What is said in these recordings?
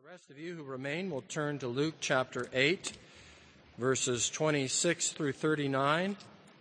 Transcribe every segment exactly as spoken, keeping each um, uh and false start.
The rest of you who remain will turn to Luke chapter eight, verses twenty-six through thirty-nine.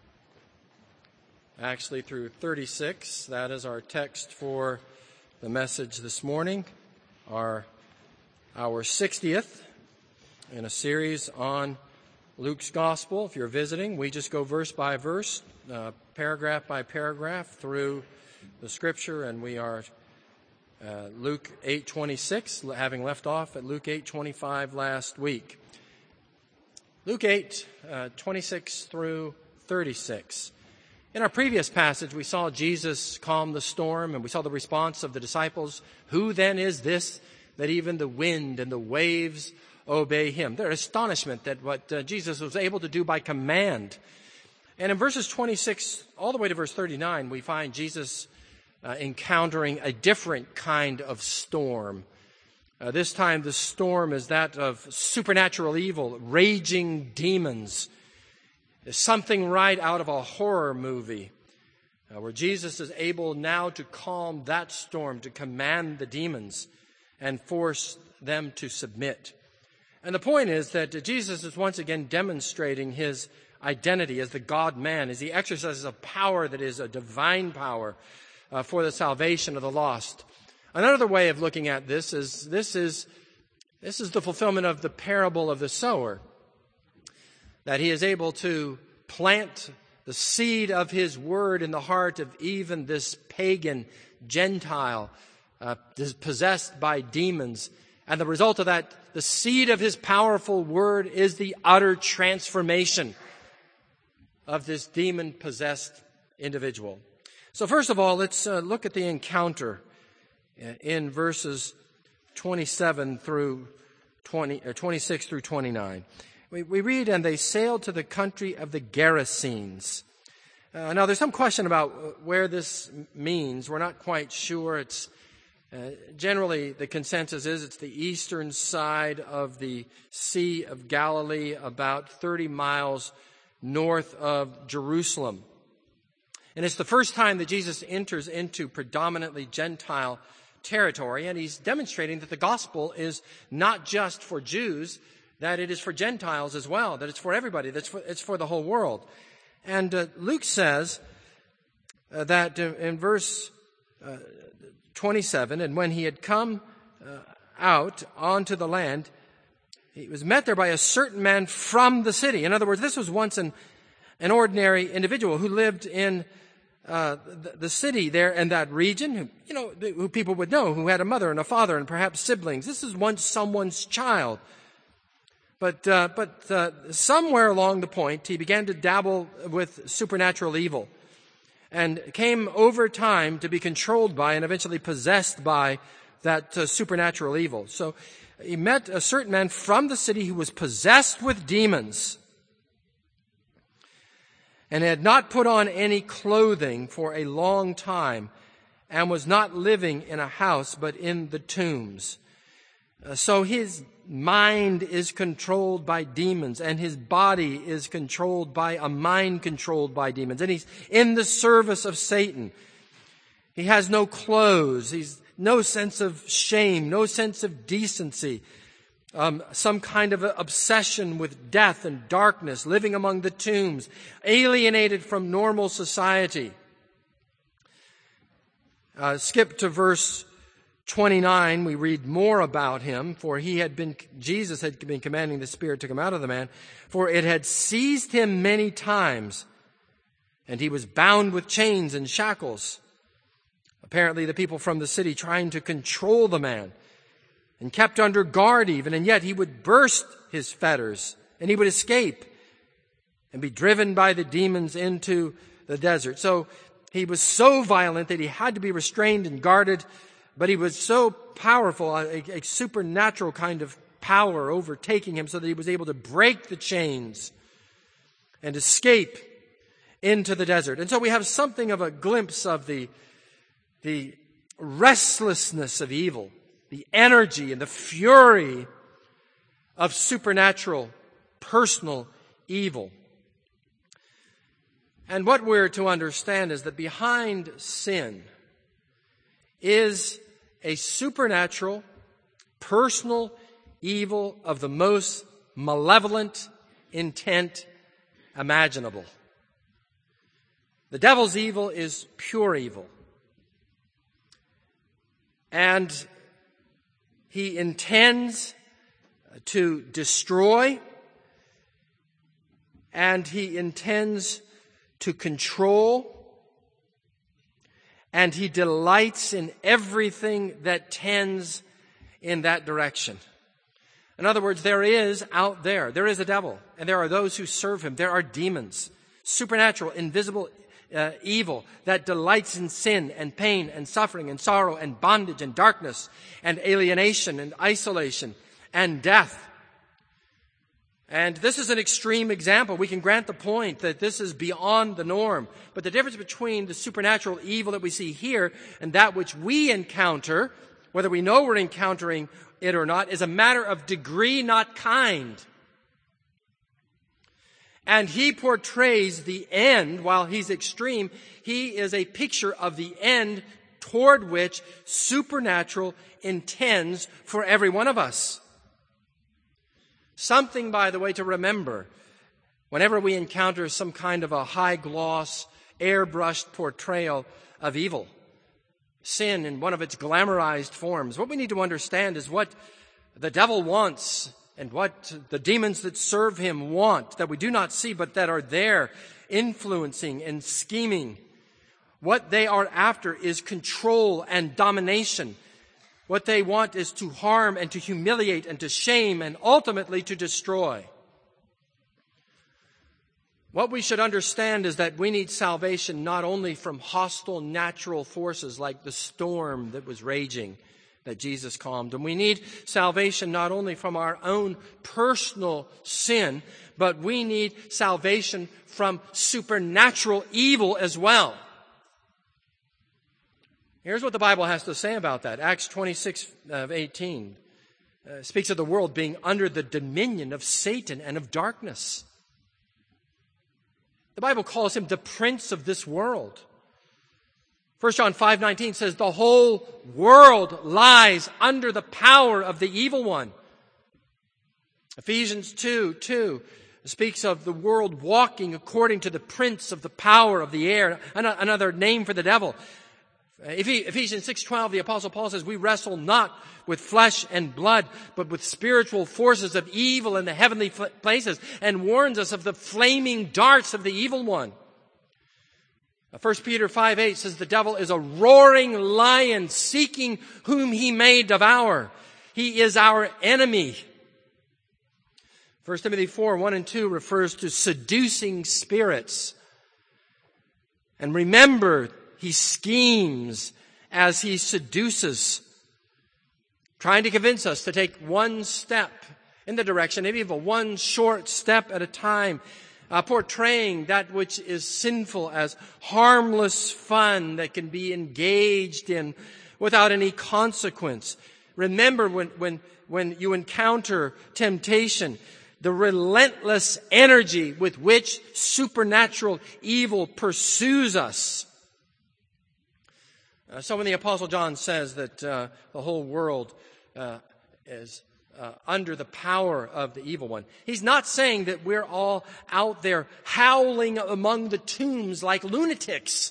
Actually, through thirty-six. That is our text for the message this morning, our, our sixtieth in a series on Luke's Gospel. If you're visiting, we just go verse by verse, uh, paragraph by paragraph through the Scripture, and we are Uh, Luke eight twenty-six, having left off at Luke eight twenty-five last week. Luke eight uh, twenty-six through thirty-six. In our previous passage, we saw Jesus calm the storm, and we saw the response of the disciples. Who then is this that even the wind and the waves obey him? Their astonishment that what uh, Jesus was able to do by command. And in verses twenty-six all the way to verse thirty-nine, we find Jesus Uh, encountering a different kind of storm. Uh, this time the storm is that of supernatural evil, raging demons. It's something right out of a horror movie, uh, where Jesus is able now to calm that storm, to command the demons and force them to submit. And the point is that Jesus is once again demonstrating his identity as the God-man, as he exercises a power that is a divine power, Uh, for the salvation of the lost. Another way of looking at this is this is this is the fulfillment of the parable of the sower, that he is able to plant the seed of his word in the heart of even this pagan Gentile uh, possessed by demons. And the result of that, the seed of his powerful word is the utter transformation of this demon-possessed individual. So first of all, let's uh, look at the encounter in verses twenty-seven through twenty, or twenty-six through twenty-nine. We, we read, and they sailed to the country of the Gerasenes. Uh, now, there's some question about where this means. We're not quite sure. It's uh, generally the consensus is it's the eastern side of the Sea of Galilee, about thirty miles north of Jerusalem. And it's the first time that Jesus enters into predominantly Gentile territory, and he's demonstrating that the gospel is not just for Jews, that it is for Gentiles as well, that it's for everybody, that it's for, it's for the whole world. And uh, Luke says uh, that uh, in verse uh, twenty-seven, and when he had come uh, out onto the land, he was met there by a certain man from the city. In other words, this was once an, an ordinary individual who lived in Uh, the, the city there in that region, who, you know, who people would know, who had a mother and a father and perhaps siblings. This is once someone's child. But, uh, but, uh, somewhere along the point, he began to dabble with supernatural evil and came over time to be controlled by and eventually possessed by that uh, supernatural evil. So he met a certain man from the city who was possessed with demons, and had not put on any clothing for a long time, and was not living in a house, but in the tombs. Uh, so his mind is controlled by demons, and his body is controlled by a mind controlled by demons. And he's in the service of Satan. He has no clothes. He's no sense of shame, no sense of decency. Um, some kind of obsession with death and darkness, living among the tombs, alienated from normal society. Uh, skip to verse twenty-nine. We read more about him, for he had been, Jesus had been commanding the spirit to come out of the man, for it had seized him many times, and he was bound with chains and shackles. Apparently the people from the city trying to control the man, and kept under guard even, and yet he would burst his fetters, and he would escape and be driven by the demons into the desert. So he was so violent that he had to be restrained and guarded, but he was so powerful, a, a supernatural kind of power overtaking him, so that he was able to break the chains and escape into the desert. And so we have something of a glimpse of the, the restlessness of evil, the energy and the fury of supernatural, personal evil. And what we're to understand is that behind sin is a supernatural personal evil of the most malevolent intent imaginable. The devil's evil is pure evil. And he intends to destroy, and he intends to control, and he delights in everything that tends in that direction. In other words, there is out there, there is a devil, and there are those who serve him. There are demons, supernatural, invisible uh, evil that delights in sin and pain and suffering and sorrow and bondage and darkness and alienation and isolation and death. And this is an extreme example. We can grant the point that this is beyond the norm. But the difference between the supernatural evil that we see here and that which we encounter, whether we know we're encountering it or not, is a matter of degree, not kind. And he portrays the end, while he's extreme, he is a picture of the end toward which supernatural intends for every one of us. Something, by the way, to remember whenever we encounter some kind of a high-gloss, airbrushed portrayal of evil, sin in one of its glamorized forms. What we need to understand is what the devil wants and what the demons that serve him want, that we do not see but that are there influencing and scheming. What they are after is control and domination. What they want is to harm and to humiliate and to shame and ultimately to destroy. What we should understand is that we need salvation not only from hostile natural forces like the storm that was raging that Jesus calmed. And we need salvation not only from our own personal sin, but we need salvation from supernatural evil as well. Here's what the Bible has to say about that. Acts twenty-six of eighteen uh, speaks of the world being under the dominion of Satan and of darkness. The Bible calls him the prince of this world. First John five nineteen says the whole world lies under the power of the evil one. Ephesians two two speaks of the world walking according to the prince of the power of the air, another name for the devil. Ephesians six twelve, the Apostle Paul says, we wrestle not with flesh and blood, but with spiritual forces of evil in the heavenly places, and warns us of the flaming darts of the evil one. First Peter five eight says the devil is a roaring lion seeking whom he may devour. He is our enemy. First Timothy four one and two refers to seducing spirits. And remember, he schemes as he seduces, trying to convince us to take one step in the direction of evil, one short step at a time, uh, portraying that which is sinful as harmless fun that can be engaged in without any consequence. Remember when, when, when you encounter temptation, the relentless energy with which supernatural evil pursues us. Uh, so when the Apostle John says that uh, the whole world uh, is uh, under the power of the evil one, he's not saying that we're all out there howling among the tombs like lunatics.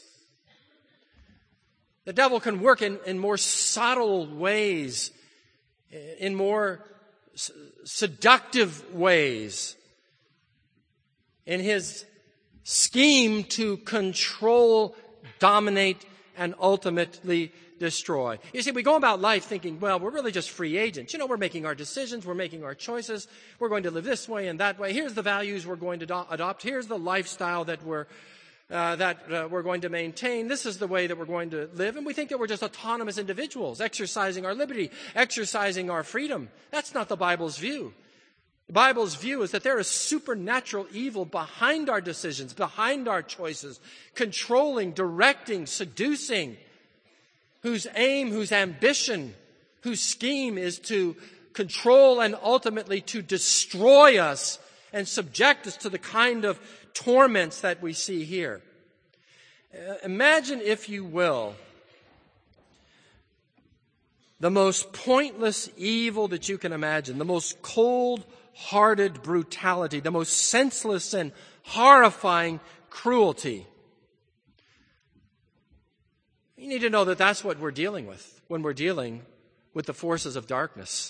The devil can work in, in more subtle ways, in more s- seductive ways, in his scheme to control, dominate, and ultimately destroy. You see, we go about life thinking, well, we're really just free agents. You know, we're making our decisions, we're making our choices, we're going to live this way and that way. Here's the values we're going to do- adopt. Here's the lifestyle that we're uh, that uh, we're going to maintain. This is the way that we're going to live. And we think that we're just autonomous individuals, exercising our liberty, exercising our freedom. That's not the Bible's view. The Bible's view is that there is supernatural evil behind our decisions, behind our choices, controlling, directing, seducing, whose aim, whose ambition, whose scheme is to control and ultimately to destroy us and subject us to the kind of torments that we see here. Uh, imagine, if you will, the most pointless evil that you can imagine, the most cold-hearted brutality, the most senseless and horrifying cruelty. You need to know that that's what we're dealing with when we're dealing with the forces of darkness.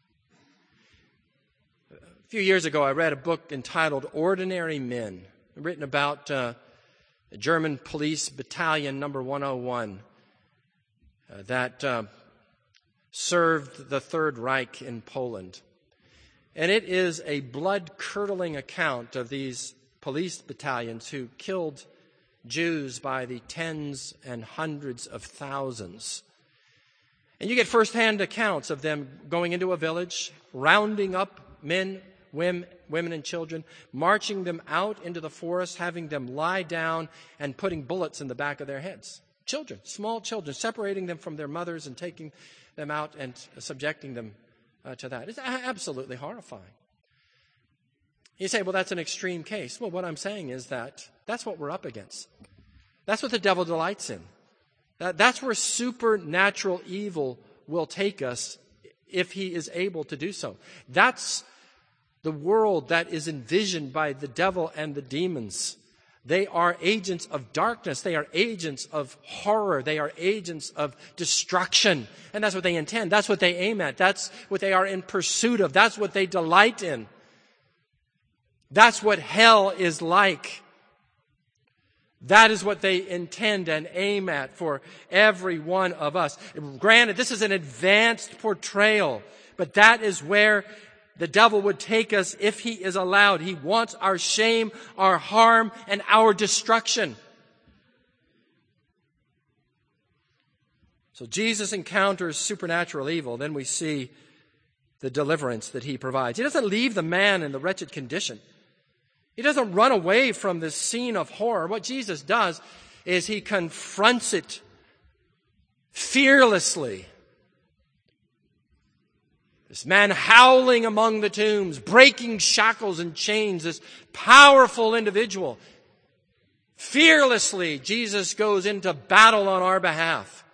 A few years ago, I read a book entitled Ordinary Men, written about uh, the German police battalion number one oh one uh, that uh, served the Third Reich in Poland. And it is a blood-curdling account of these police battalions who killed Jews by the tens and hundreds of thousands. And you get first-hand accounts of them going into a village, rounding up men, women, women and children, marching them out into the forest, having them lie down and putting bullets in the back of their heads. Children, small children, separating them from their mothers and taking them out and subjecting them uh, to that. It's absolutely horrifying. You say, well, that's an extreme case. Well, what I'm saying is that that's what we're up against. That's what the devil delights in. That, that's where supernatural evil will take us if he is able to do so. That's the world that is envisioned by the devil and the demons. They are agents of darkness. They are agents of horror. They are agents of destruction. And that's what they intend. That's what they aim at. That's what they are in pursuit of. That's what they delight in. That's what hell is like. That is what they intend and aim at for every one of us. Granted, this is an advanced portrayal, but that is where the devil would take us if he is allowed. He wants our shame, our harm, and our destruction. So Jesus encounters supernatural evil. Then we see the deliverance that he provides. He doesn't leave the man in the wretched condition. He doesn't run away from this scene of horror. What Jesus does is he confronts it fearlessly. This man howling among the tombs, breaking shackles and chains, this powerful individual. Fearlessly, Jesus goes into battle on our behalf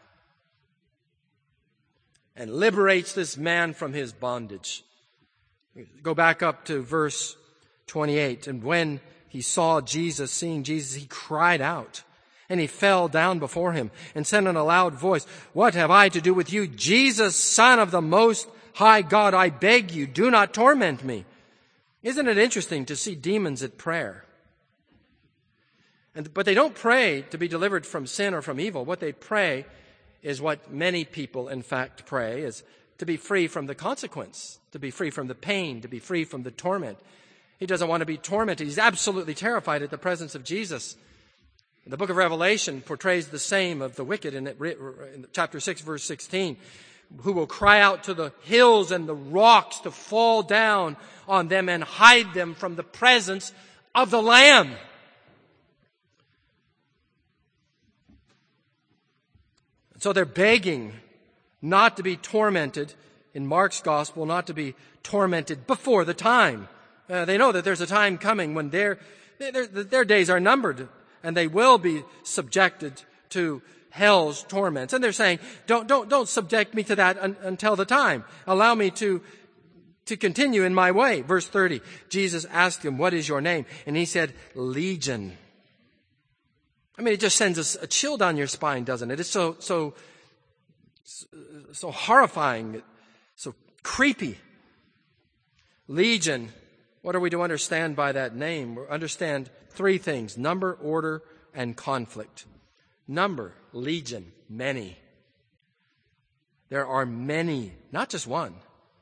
and liberates this man from his bondage. Go back up to verse twenty-eight. And when he saw Jesus, seeing Jesus, he cried out, and he fell down before him and said in a loud voice, "What have I to do with you, Jesus, Son of the Most High God? I beg you, do not torment me." Isn't it interesting to see demons at prayer? And, but they don't pray to be delivered from sin or from evil. What they pray is what many people, in fact, pray, is to be free from the consequence, to be free from the pain, to be free from the torment. He doesn't want to be tormented. He's absolutely terrified at the presence of Jesus. The book of Revelation portrays the same of the wicked in, it, in chapter six, verse sixteen, who will cry out to the hills and the rocks to fall down on them and hide them from the presence of the Lamb. So they're begging not to be tormented in Mark's gospel, not to be tormented before the time. Uh, they know that there's a time coming when their, their, their days are numbered and they will be subjected to hell's torments. And they're saying, don't, don't, don't subject me to that un, until the time. Allow me to, to continue in my way. Verse thirty, Jesus asked him, "What is your name?" And he said, "Legion." I mean, it just sends a, a chill down your spine, doesn't it? It's so, so, so horrifying, so creepy. Legion. What are we to understand by that name? We understand three things: number, order, and conflict. Number, legion, many. There are many, not just one.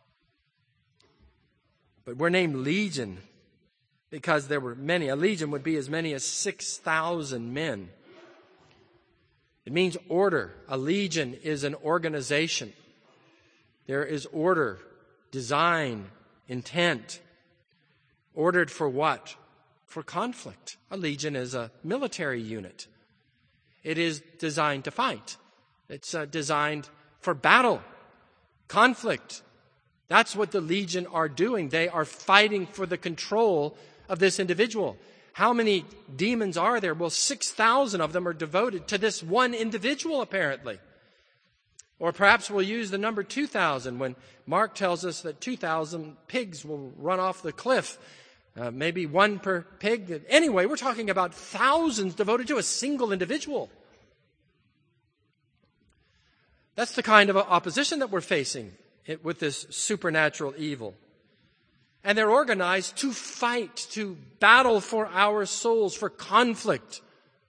But we're named Legion because there were many. A legion would be as many as six thousand men. It means order. A legion is an organization. There is order, design, intent. Ordered for what? For conflict. A legion is a military unit. It is designed to fight. It's uh, designed for battle, conflict. That's what the legion are doing. They are fighting for the control of this individual. How many demons are there? Well, six thousand of them are devoted to this one individual, apparently. Or perhaps we'll use the number two thousand when Mark tells us that two thousand pigs will run off the cliff. Uh, maybe one per pig. Anyway, we're talking about thousands devoted to a single individual. That's the kind of opposition that we're facing with this supernatural evil. And they're organized to fight, to battle for our souls, for conflict.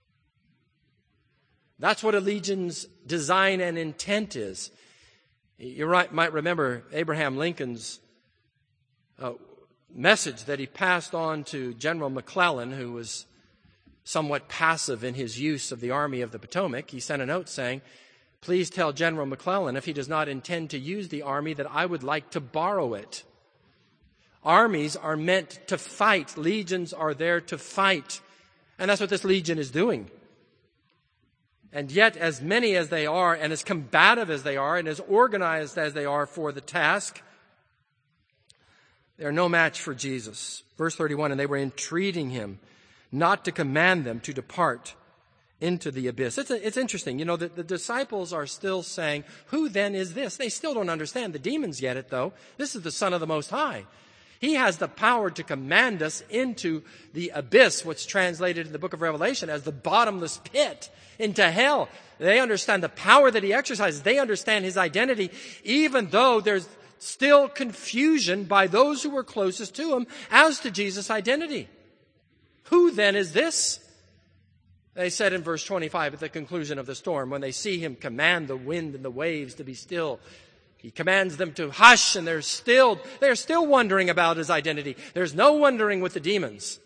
That's what a legion's design and intent is. You right, might remember Abraham Lincoln's uh, message that he passed on to General McClellan, who was somewhat passive in his use of the Army of the Potomac. He sent a note saying, "Please tell General McClellan, if he does not intend to use the army, that I would like to borrow it." Armies are meant to fight. Legions are there to fight. And that's what this legion is doing. And yet, as many as they are, and as combative as they are, and as organized as they are for the task, they're no match for Jesus. Verse thirty-one, and they were entreating him not to command them to depart into the abyss. It's, a, it's interesting. You know, the, the disciples are still saying, who then is this? They still don't understand. The demons get it, though. This is the Son of the Most High. He has the power to command us into the abyss, what's translated in the book of Revelation as the bottomless pit, into hell. They understand the power that he exercises. They understand his identity, even though there's still confusion by those who were closest to him as to Jesus' identity. Who then is this? They said in verse twenty-five at the conclusion of the storm, when they see him command the wind and the waves to be still, he commands them to hush, and they're still, they're still wondering about his identity. There's no wondering with the demons.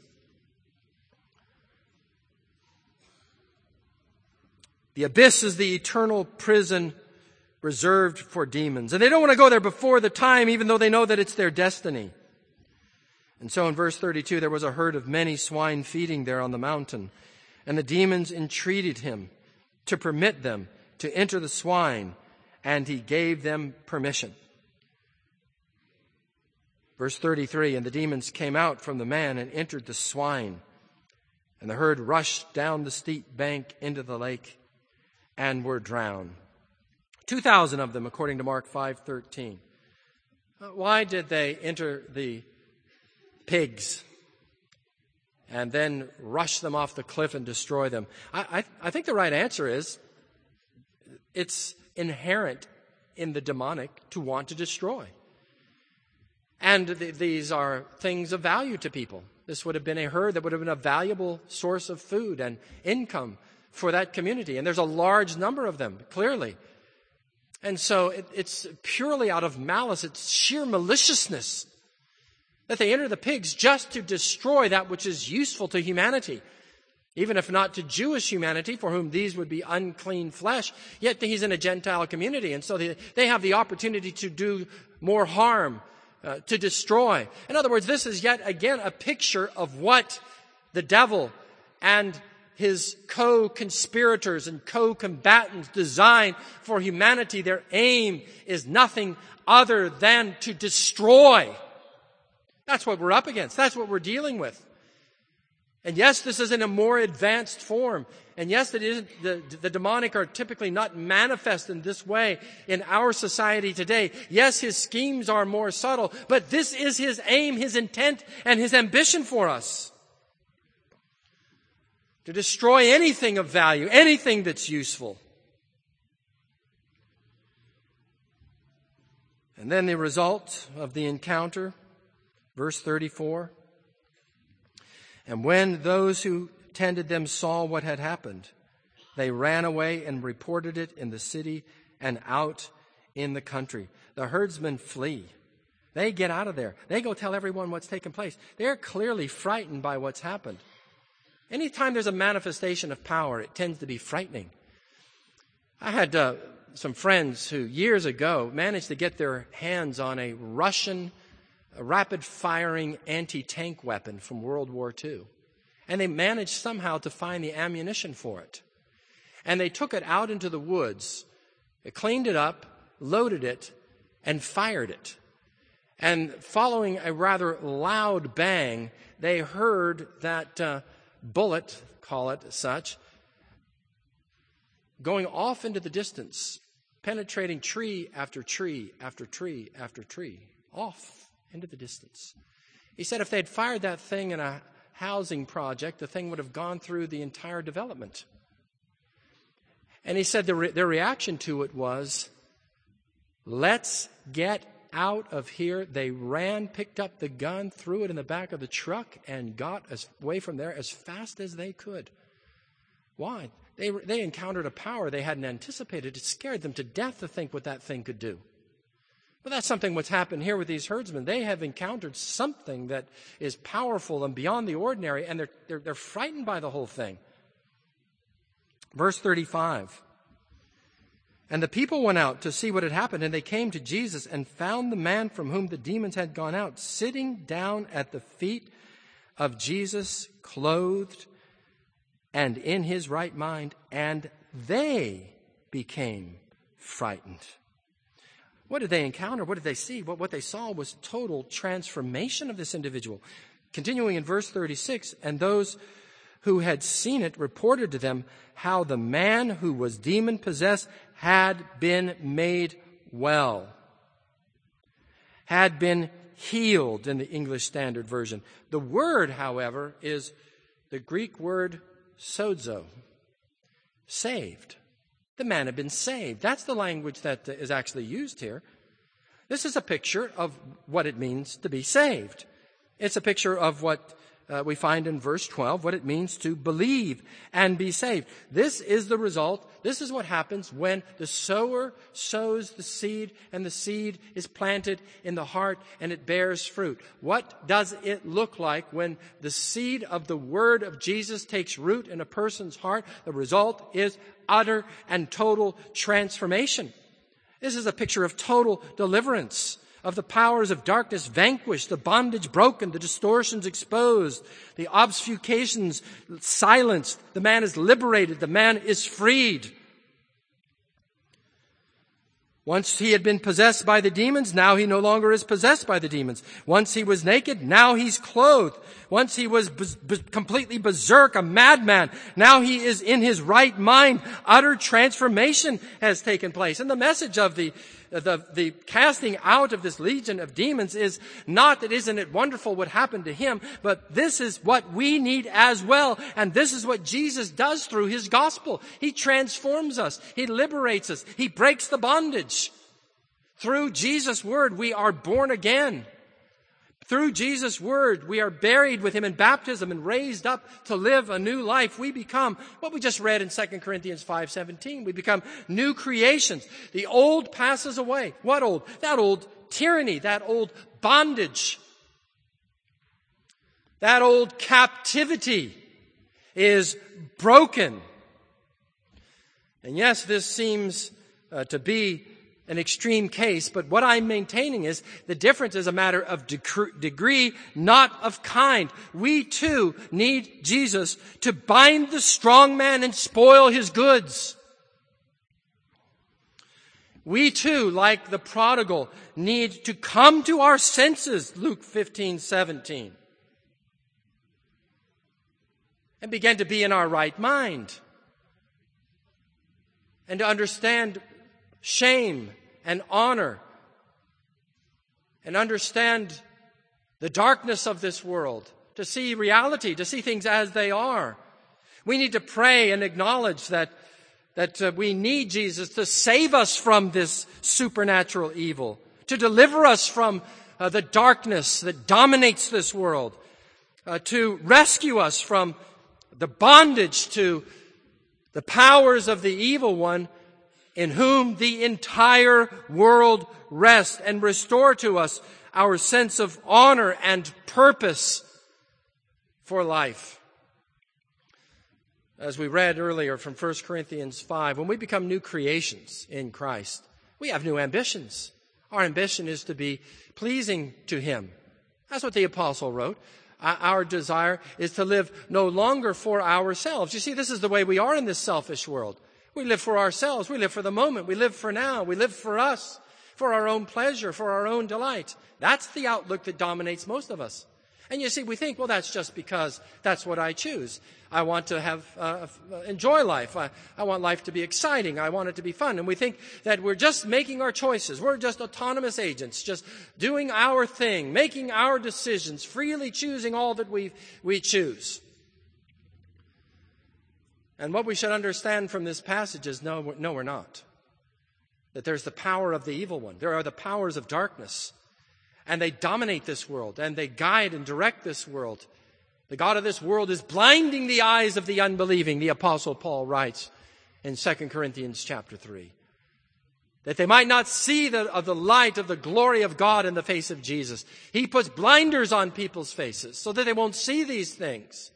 The abyss is the eternal prison reserved for demons. And they don't want to go there before the time, even though they know that it's their destiny. And so in verse thirty-two, there was a herd of many swine feeding there on the mountain. And the demons entreated him to permit them to enter the swine, and he gave them permission. Verse thirty-three, and the demons came out from the man and entered the swine. And the herd rushed down the steep bank into the lake and were drowned. Two thousand of them, according to Mark five thirteen. Why did they enter the pigs and then rush them off the cliff and destroy them? I, I, I think the right answer is it's inherent in the demonic to want to destroy. And th- these are things of value to people. This would have been a herd that would have been a valuable source of food and income for that community. And there's a large number of them, clearly. And so it, it's purely out of malice. It's sheer maliciousness that they enter the pigs just to destroy that which is useful to humanity. Even if not to Jewish humanity, for whom these would be unclean flesh, yet he's in a Gentile community. And so they, they have the opportunity to do more harm, uh, to destroy. In other words, this is yet again a picture of what the devil and his co-conspirators and co-combatants design for humanity. Their aim is nothing other than to destroy. That's what we're up against. That's what we're dealing with. And yes, this is in a more advanced form. And yes, it isn't, the, the demonic are typically not manifest in this way in our society today. Yes, his schemes are more subtle, but this is his aim, his intent, and his ambition for us. To destroy anything of value, anything that's useful. And then the result of the encounter, verse thirty-four. And when those who tended them saw what had happened, they ran away and reported it in the city and out in the country. The herdsmen flee. They get out of there. They go tell everyone what's taken place. They're clearly frightened by what's happened. Anytime there's a manifestation of power, it tends to be frightening. I had uh, some friends who years ago managed to get their hands on a Russian a rapid-firing anti-tank weapon from World War Two. And they managed somehow to find the ammunition for it. And they took it out into the woods, they cleaned it up, loaded it, and fired it. And following a rather loud bang, they heard that uh, bullet, call it such, going off into the distance penetrating tree after tree after tree after tree, off into the distance. He said if they'd fired that thing in a housing project, the thing would have gone through the entire development. And he said the re- their reaction to it was, let's get out of here. They ran, picked up the gun, threw it in the back of the truck, and got as, away from there as fast as they could. Why? They, they encountered a power they hadn't anticipated. It scared them to death to think what that thing could do. But that's something what's happened here with these herdsmen. They have encountered something that is powerful and beyond the ordinary, and they're, they're, they're frightened by the whole thing. Verse thirty-five. And the people went out to see what had happened, and they came to Jesus and found the man from whom the demons had gone out sitting down at the feet of Jesus, clothed and in his right mind, and they became frightened. What did they encounter? What did they see? What, what they saw was total transformation of this individual. Continuing in verse thirty-six, and those who had seen it reported to them how the man who was demon-possessed had been made well, had been healed in the English Standard Version. The word, however, is the Greek word sozo, saved. The man had been saved. That's the language that is actually used here. This is a picture of what it means to be saved. It's a picture of what uh, we find in verse twelve, what it means to believe and be saved. This is the result. This is what happens when the sower sows the seed and the seed is planted in the heart and it bears fruit. What does it look like when the seed of the word of Jesus takes root in a person's heart? The result is utter and total transformation. This is a picture of total deliverance, of the powers of darkness vanquished, the bondage broken, the distortions exposed, the obfuscations silenced. The man is liberated. The man is freed. Once he had been possessed by the demons, now he no longer is possessed by the demons. Once he was naked, now he's clothed. Once he was b- b- completely berserk, a madman, now he is in his right mind. Utter transformation has taken place. And the message of the The, the casting out of this legion of demons is not that isn't it wonderful what happened to him, but this is what we need as well. And this is what Jesus does through his gospel. He transforms us. He liberates us. He breaks the bondage. Through Jesus' word, we are born again. Through Jesus' word, we are buried with him in baptism and raised up to live a new life. We become what we just read in Second Corinthians five seventeen. We become new creations. The old passes away. What old? That old tyranny, that old bondage, that old captivity is broken. And yes, this seems uh, to be an extreme case, but what I'm maintaining is the difference is a matter of dec- degree, not of kind. We too need Jesus to bind the strong man and spoil his goods. We too, like the prodigal, need to come to our senses, Luke fifteen seventeen, and begin to be in our right mind, and to understand shame and honor, and understand the darkness of this world, to see reality, to see things as they are. We need to pray and acknowledge that, that uh, we need Jesus to save us from this supernatural evil, to deliver us from uh, the darkness that dominates this world, uh, to rescue us from the bondage to the powers of the evil one, in whom the entire world rests, and restore to us our sense of honor and purpose for life. As we read earlier from First Corinthians five, when we become new creations in Christ, we have new ambitions. Our ambition is to be pleasing to him. That's what the apostle wrote. Our desire is to live no longer for ourselves. You see, this is the way we are in this selfish world. We live for ourselves. We live for the moment. We live for now. We live for us, for our own pleasure, for our own delight. That's the outlook that dominates most of us. And you see, we think, well, that's just because that's what I choose. I want to have uh, enjoy life. I, I want life to be exciting. I want it to be fun. And we think that we're just making our choices. We're just autonomous agents, just doing our thing, making our decisions, freely choosing all that we we choose. And what we should understand from this passage is, no, no, we're not. That there's the power of the evil one. There are the powers of darkness. And they dominate this world, and they guide and direct this world. The god of this world is blinding the eyes of the unbelieving, the Apostle Paul writes in Second Corinthians chapter three. That they might not see the, of the light of the glory of God in the face of Jesus. He puts blinders on people's faces so that they won't see these things.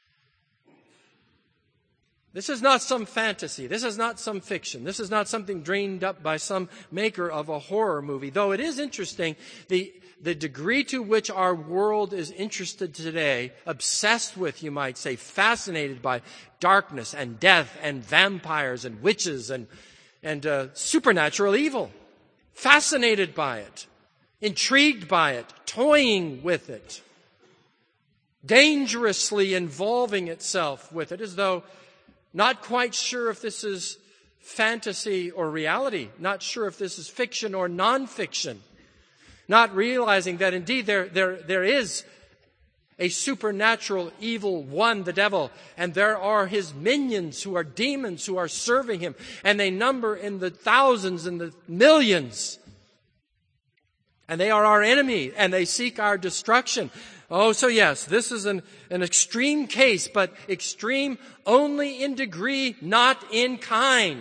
This is not some fantasy. This is not some fiction. This is not something dreamed up by some maker of a horror movie. Though it is interesting, the, the degree to which our world is interested today, obsessed with, you might say, fascinated by darkness and death and vampires and witches and, and uh, supernatural evil. Fascinated by it. Intrigued by it. Toying with it. Dangerously involving itself with it, as though not quite sure if this is fantasy or reality. Not sure if this is fiction or nonfiction. Not realizing that indeed there, there, there is a supernatural evil one, the devil, and there are his minions who are demons who are serving him, and they number in the thousands and the millions. And they are our enemy, and they seek our destruction. Oh, so yes, this is an, an extreme case, but extreme only in degree, not in kind.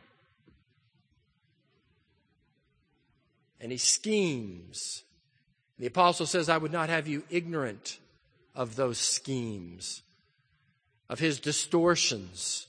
And he schemes. The apostle says, I would not have you ignorant of those schemes, of his distortions,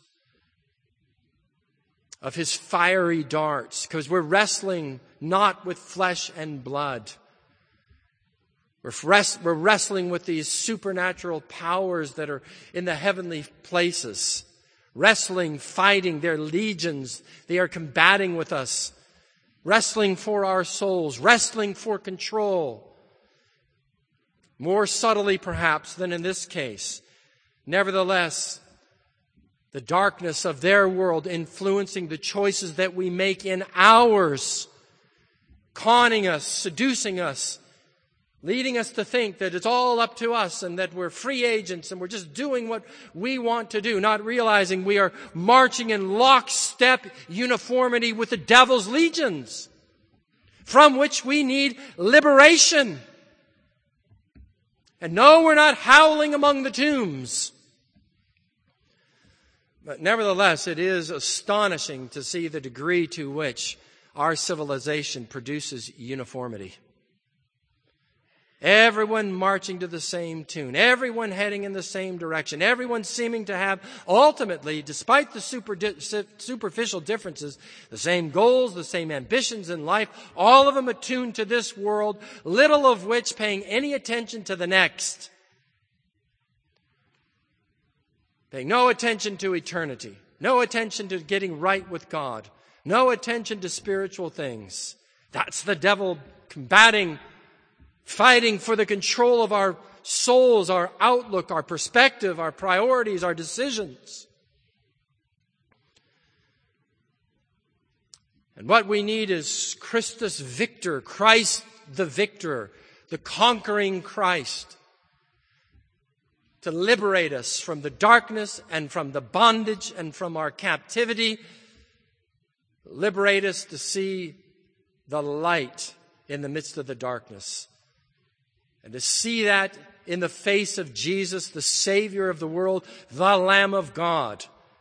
of his fiery darts, because we're wrestling not with flesh and blood. We're, rest, we're wrestling with these supernatural powers that are in the heavenly places. Wrestling, fighting, they're legions. They are combating with us. Wrestling for our souls. Wrestling for control. More subtly, perhaps, than in this case. Nevertheless, the darkness of their world influencing the choices that we make in ours. Conning us, seducing us. Leading us to think that it's all up to us and that we're free agents and we're just doing what we want to do, not realizing we are marching in lockstep uniformity with the devil's legions, from which we need liberation. And no, we're not howling among the tombs. But nevertheless, it is astonishing to see the degree to which our civilization produces uniformity. Everyone marching to the same tune. Everyone heading in the same direction. Everyone seeming to have, ultimately, despite the super, superficial differences, the same goals, the same ambitions in life, all of them attuned to this world, little of which paying any attention to the next. Paying no attention to eternity. No attention to getting right with God. No attention to spiritual things. That's the devil combating, fighting for the control of our souls, our outlook, our perspective, our priorities, our decisions. And what we need is Christus Victor, Christ the victor, the conquering Christ, to liberate us from the darkness and from the bondage and from our captivity. Liberate us to see the light in the midst of the darkness. And to see that in the face of Jesus, the Savior of the world, the Lamb of God.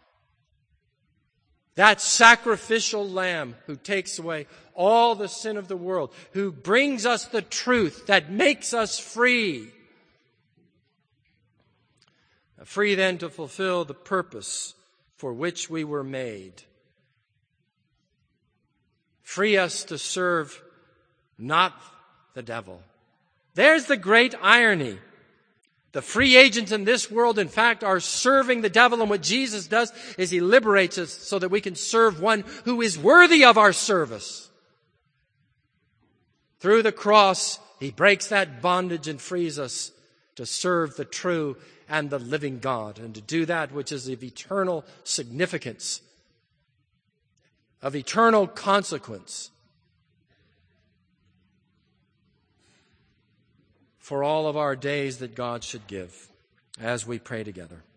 That sacrificial Lamb who takes away all the sin of the world, who brings us the truth that makes us free. Free then to fulfill the purpose for which we were made. Free us to serve not the devil. There's the great irony. The free agents in this world, in fact, are serving the devil, and what Jesus does is he liberates us so that we can serve one who is worthy of our service. Through the cross, he breaks that bondage and frees us to serve the true and the living God, and to do that which is of eternal significance, of eternal consequence for all of our days that God should give, as we pray together.